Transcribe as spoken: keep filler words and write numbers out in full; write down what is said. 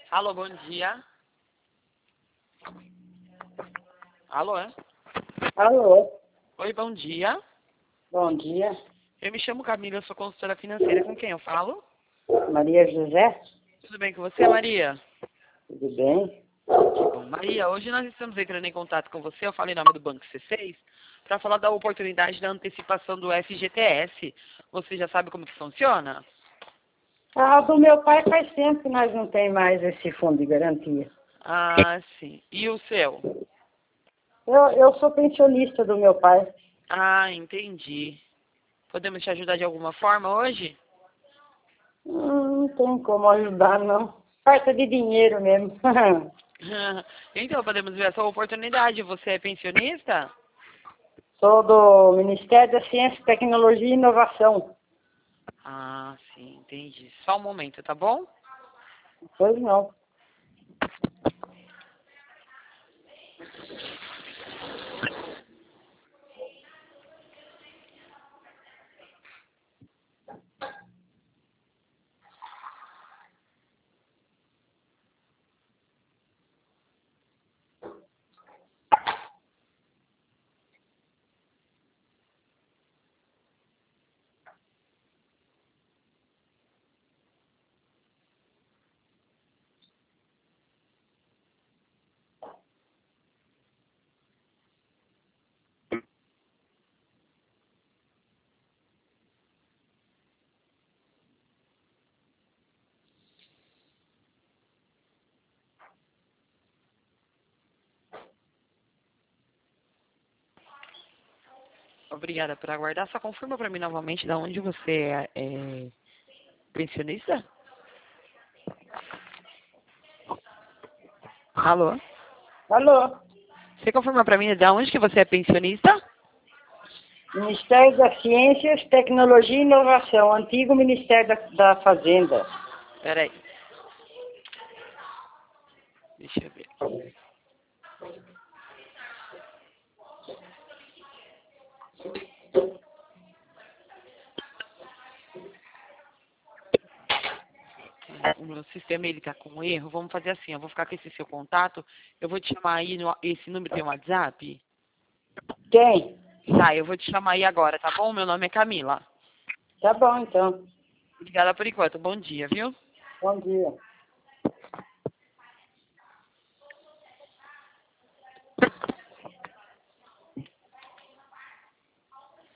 Alô, bom dia. Alô, é? Alô, Oi, bom dia. bom dia. Eu me chamo Camila, eu sou consultora financeira. Com quem eu falo? Maria José, Tudo bem com você, Maria? tudo bem? Bom, Maria, hoje nós estamos entrando em contato com você. Eu falei em nome do Banco C seis para falar da oportunidade da antecipação do F G T S. Você já sabe como que funciona? Ah, do meu pai faz tempo que nós não tem mais esse fundo de garantia. Ah, sim. E o seu? Eu, eu sou pensionista do meu pai. Ah, entendi. Podemos te ajudar de alguma forma hoje? Hum, Não tem como ajudar, não. Falta de dinheiro mesmo. Então, podemos ver essa oportunidade. Você é pensionista? Sou do Ministério da Ciência, Tecnologia e Inovação. Ah, sim, entendi. Só um momento, tá bom? Pois não. Obrigada por aguardar. Só confirma para mim novamente de onde você é, é pensionista? Alô? Alô, Você confirma para mim de onde que você é pensionista? Ministério da Ciências, Tecnologia e Inovação, antigo Ministério da, da Fazenda. Peraí. Deixa eu ver. O meu sistema ele tá com erro. Vamos fazer assim, eu vou ficar com esse seu contato. Eu vou te chamar aí no esse número tem um WhatsApp? Quem? Tá, eu vou te chamar aí agora, tá bom? Meu nome é Camila. Tá bom, então. Obrigada por enquanto. Bom dia, viu? Bom dia.